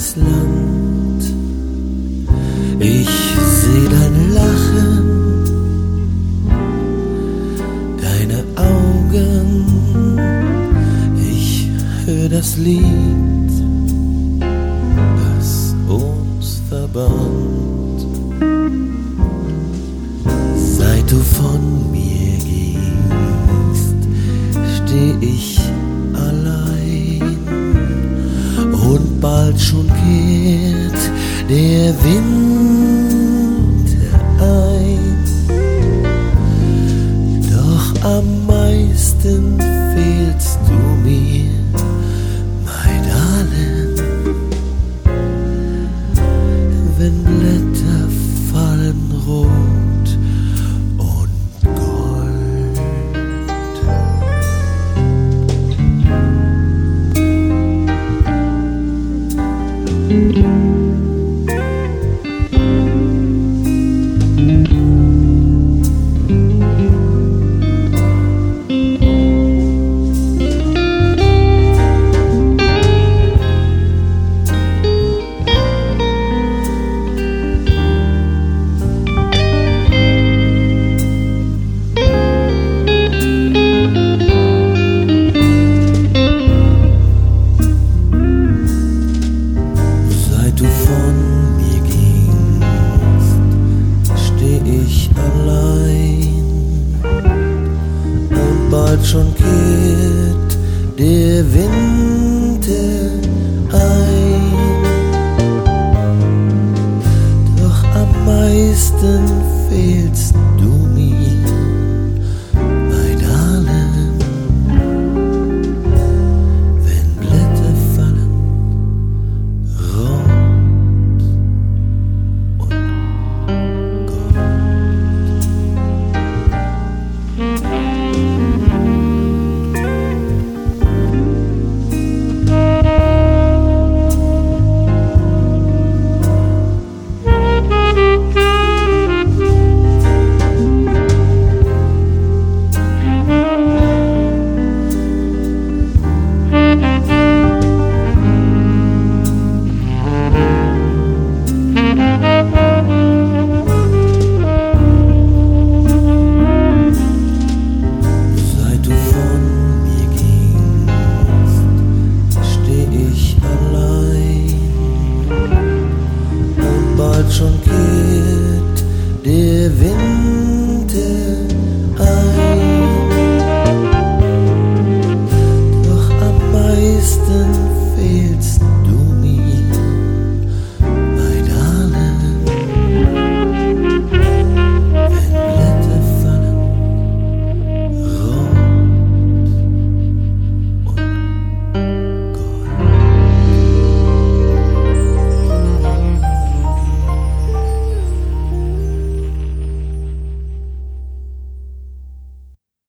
das Land. Ich seh dein Lachen, deine Augen, ich hör das Lied, das uns verband. Seit du von mir gingst, steh ich allein und bald schon kehrt der Winter ein. Doch am meisten fehlst du mir, mein Darling, wenn Blätter fallen rot und gold. Seit du von mir gingst, steh ich allein und bald schon kehrt der Wind